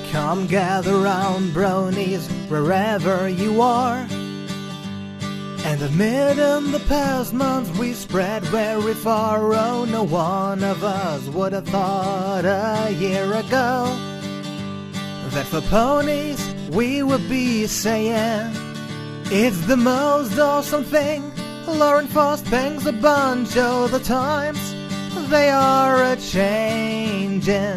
Come gather round, bronies, wherever you are. And admit in the past months we spread very far. Oh, no one of us would have thought a year ago that for ponies we would be saying it's the most awesome thing. Lauren Faust thinks a bunch of the times they are a-changin'.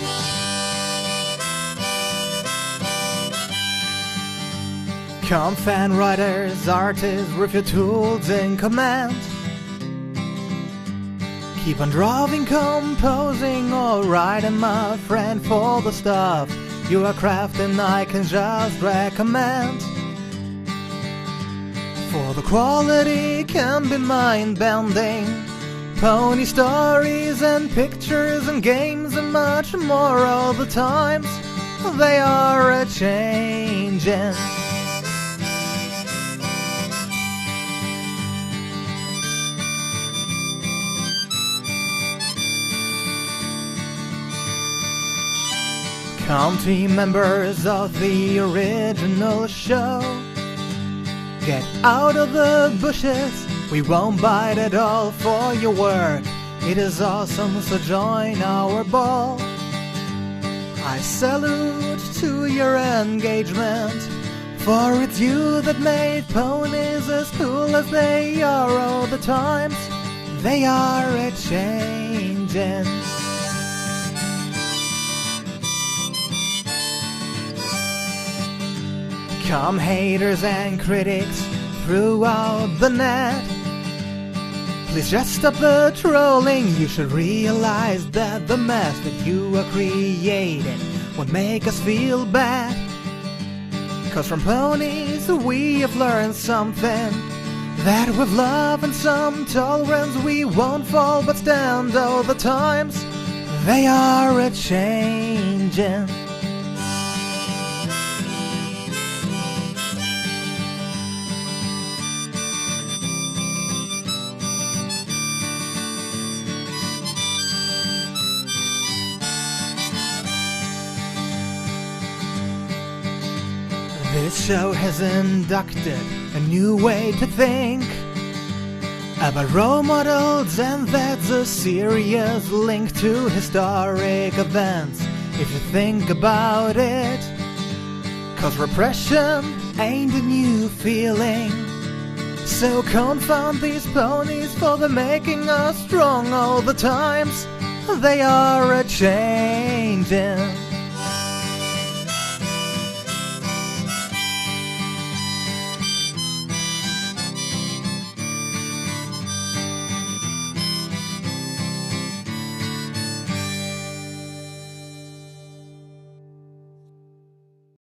Come fan writers, artists with your tools in command. Keep on drawing, composing, or writing, my friend, for the stuff you are crafting I can just recommend. For the quality can be mind-bending. Pony stories and pictures and games and much more. All the times they are a-changin'. Come team members of the original show, get out of the bushes, we won't bite at all for your work. It is awesome, so join our ball. I salute to your engagement, for it's you that made ponies as cool as they are. All the times they are a-changin'. Come haters and critics throughout the net, please just stop the trolling. You should realize that the mess that you are creating won't make us feel bad. Cause from ponies we have learned something, that with love and some tolerance we won't fall but stand. All the times they are a-changin'. This show has inducted a new way to think about role models, and that's a serious link to historic events, if you think about it. Cause repression ain't a new feeling, so confound these ponies, for they're making us strong. All the times they are a-changin'.